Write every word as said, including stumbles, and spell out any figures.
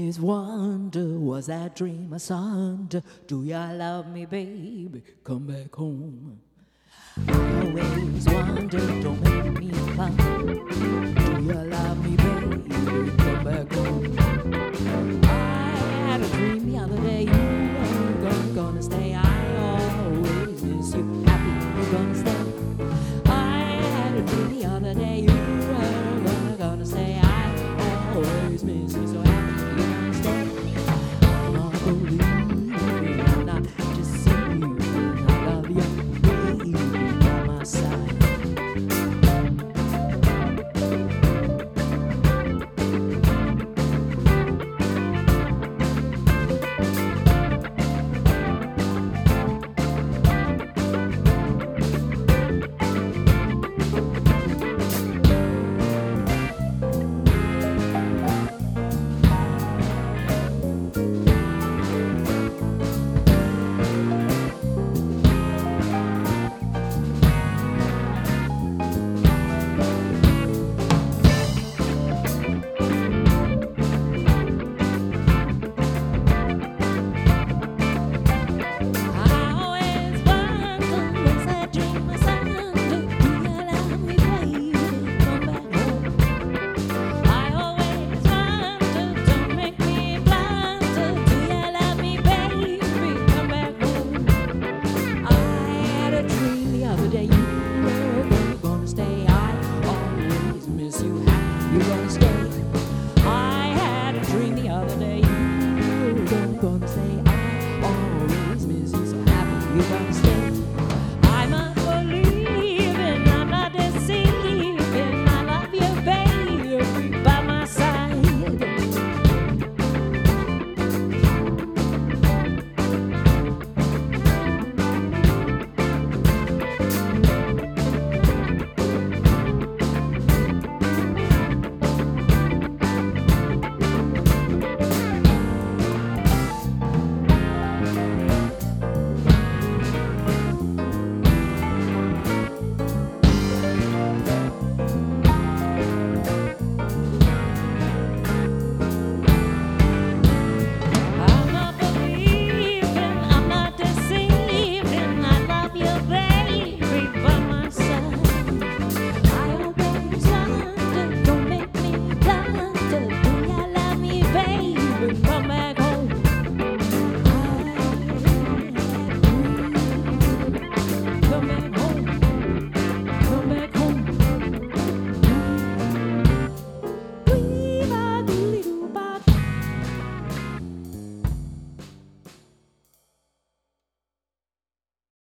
always wonder, was that dream asunder? Do you love me, baby? Come back home. I always wonder, don't make me cry. Do you love me, baby? Come back home. I had a dream the other day, you were gonna, gonna stay. I always miss you. Happy you're gonna stay. I had a dream the other day, you were gonna, gonna stay. I always miss you. So